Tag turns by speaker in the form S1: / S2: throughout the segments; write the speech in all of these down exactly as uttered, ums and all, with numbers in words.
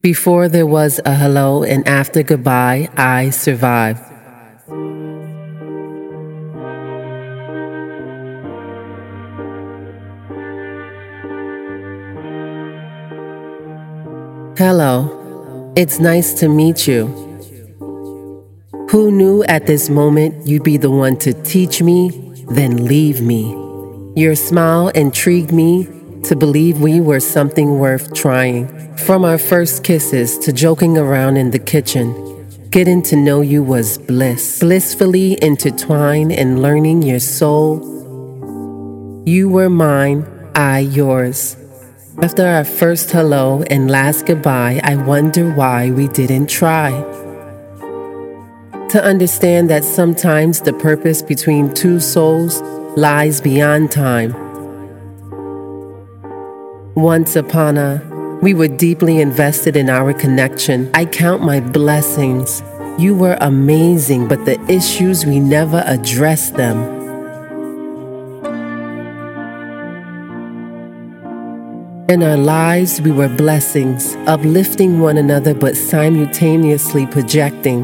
S1: Before there was a hello and after goodbye, I survived. Hello, it's nice to meet you. Who knew at this moment you'd be the one to teach me, then leave me? Your smile intrigued me to believe we were something worth trying. From our first kisses to joking around in the kitchen, getting to know you was bliss. Blissfully intertwined and learning your soul. You were mine, I yours. After our first hello and last goodbye, I wonder why we didn't try. To understand that sometimes the purpose between two souls lies beyond time. Once upon a, we were deeply invested in our connection. I count my blessings. You were amazing, but the issues, we never addressed them. In our lives, we were blessings, uplifting one another but simultaneously projecting.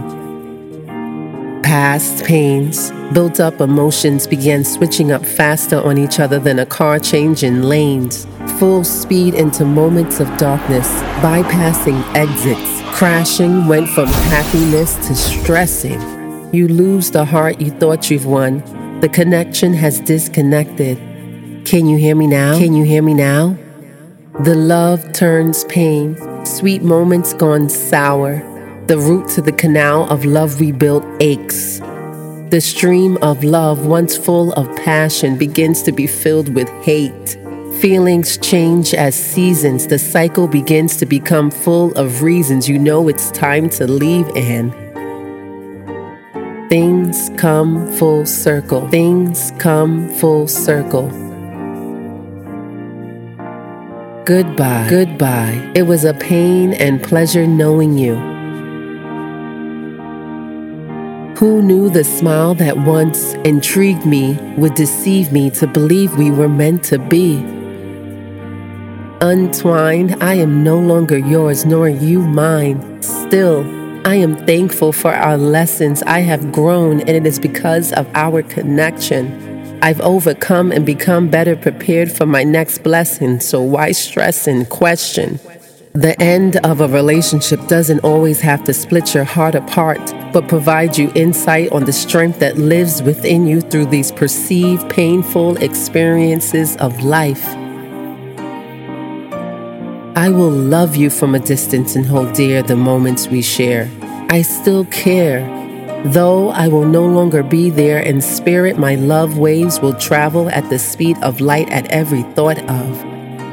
S1: Past pains, built up emotions began switching up faster on each other than a car changing lanes. Full speed into moments of darkness, bypassing exits. Crashing went from happiness to stressing. You lose the heart you thought you've won. The connection has disconnected. Can you hear me now? Can you hear me now? The love turns pain, sweet moments gone sour. The route to the canal of love we built aches. The stream of love, once full of passion, begins to be filled with hate. Feelings change as seasons. The cycle begins to become full of reasons. You know it's time to leave, and things come full circle. Things come full circle. Goodbye, goodbye. It was a pain and pleasure knowing you. Who knew the smile that once intrigued me would deceive me to believe we were meant to be? Untwined, I am no longer yours, nor you mine. Still, I am thankful for our lessons. I have grown, and it is because of our connection. I've overcome and become better prepared for my next blessing, so why stress and question? The end of a relationship doesn't always have to split your heart apart, but provide you insight on the strength that lives within you through these perceived painful experiences of life. I will love you from a distance and hold dear the moments we share. I still care. Though I will no longer be there in spirit, my love waves will travel at the speed of light at every thought of.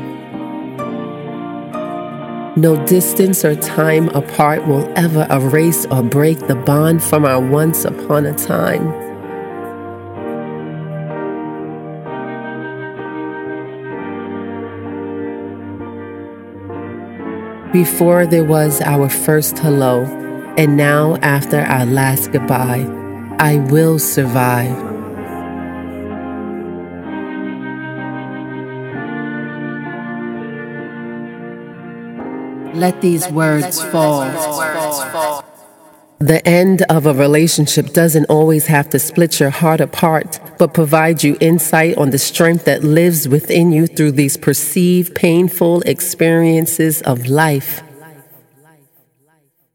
S1: No distance or time apart will ever erase or break the bond from our once upon a time. Before there was our first hello, and now after our last goodbye, I will survive. Let these words fall. The end of a relationship doesn't always have to split your heart apart, but provide you insight on the strength that lives within you through these perceived painful experiences of life.